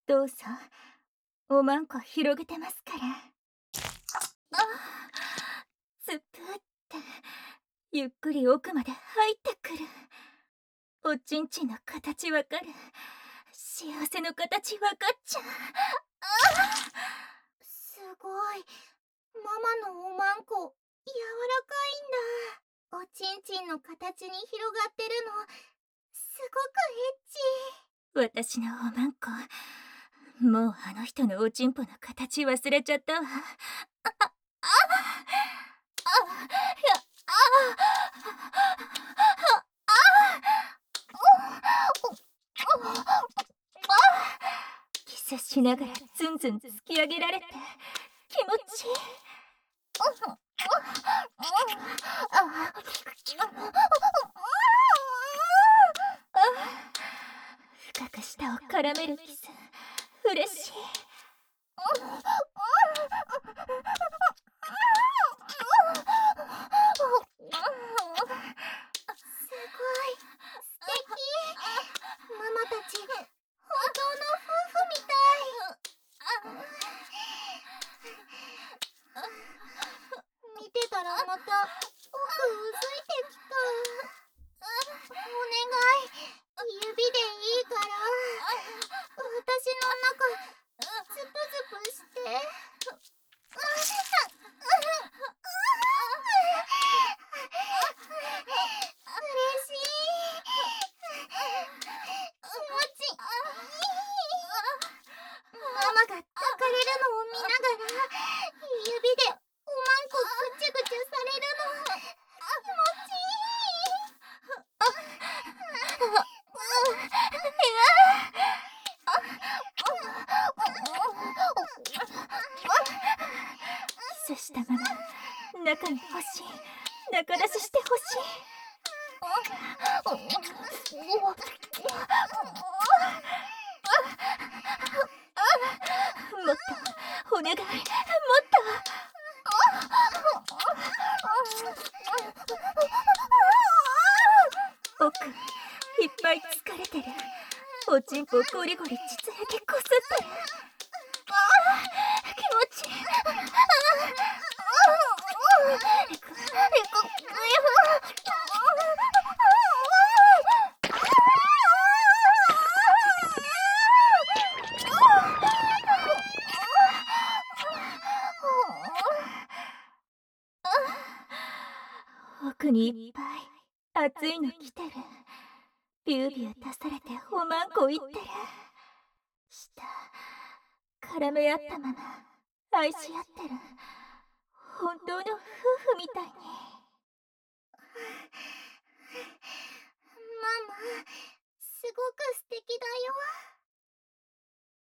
どうぞ、おまんこ広げてますから。つぷってゆっくり奥まで入ってくる。おちんちんの形わかる。幸せの形わかっちゃう。すごい、ママのおまんこ柔らかいんだ。おちんちんの形に広がってるのすごくエッチ。私のおまんこ、もうあの人のおちんぽの形忘れちゃったわ。キスしながらズンズン突き上げられて気持ちいい。深く舌を絡めるキス、嬉しい。すごい、素敵。ママたち、本当の夫婦みたい。見てたらまた奥うずいてきた。お願い、指でいいから、私の中、ズプズプして。嬉しい。気持ちいい。ママが抱かれるのを見ながら指でおまんこぐちゅぐちゅされるの気持ちいい。キスしたまま中に欲しい。中出しして欲しい。もっとお願い、もっと。奥いっぱい疲れてる。おちんぽゴリゴリ膣壁こすってる。気持ちいい。奥にいっぱい熱いの来てる。ビュービュー出されておまんこいってる。舌絡め合ったまま愛し合ってる。本当の夫婦みたいに。ママ、すごく素敵だよ。